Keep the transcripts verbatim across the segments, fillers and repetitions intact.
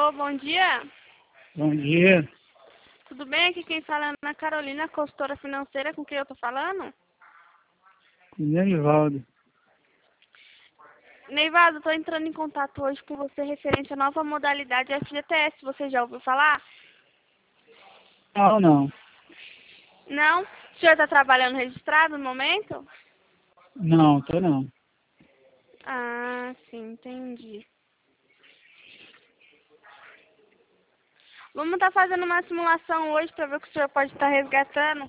Alô, bom dia. Bom dia. Tudo bem? Aqui quem fala é Ana Carolina, consultora financeira, com quem eu tô falando? Neivaldo. Neivado, eu tô entrando em contato hoje com você referente à nova modalidade F G T S. Você já ouviu falar? Não, não. Não? O senhor está trabalhando registrado no momento? Não, tô não. Ah, sim, entendi. Vamos estar fazendo uma simulação hoje para ver o que o senhor pode estar resgatando.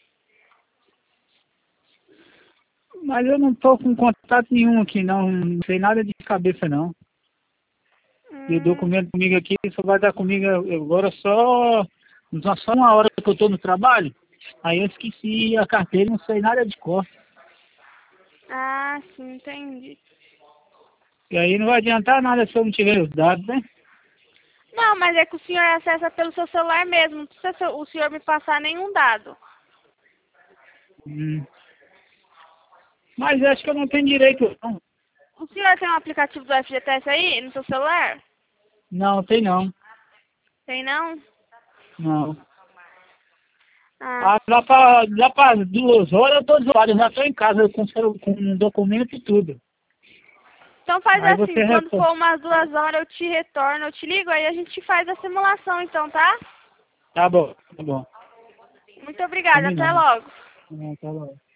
Mas eu não tô com contato nenhum aqui, não. Não sei nada de cabeça, não. E o Hum, documento comigo aqui só vai dar comigo agora só... Só uma hora que eu tô no trabalho. Aí eu esqueci a carteira e não sei nada de cor. ah, sim, entendi. E aí não vai adiantar nada se eu não tiver os dados, né? Não, mas é que o senhor acessa pelo seu celular mesmo. Não precisa o senhor me passar nenhum dado. Hum. Mas acho que eu não tenho direito, não. O senhor tem um aplicativo do F G T S aí no seu celular? Não, tem não. Tem não? Não. Ah, Ah, lá pra, lá pra duas horas eu tô desolado, eu já tô em casa com, celu- com um documento e tudo. então faz Aí você assim, quando responde. for umas duas horas eu te retorno, eu te ligo, aí a gente faz a simulação então, tá? Tá bom, tá bom. Muito obrigada, até Combinado. logo. É, tá bom.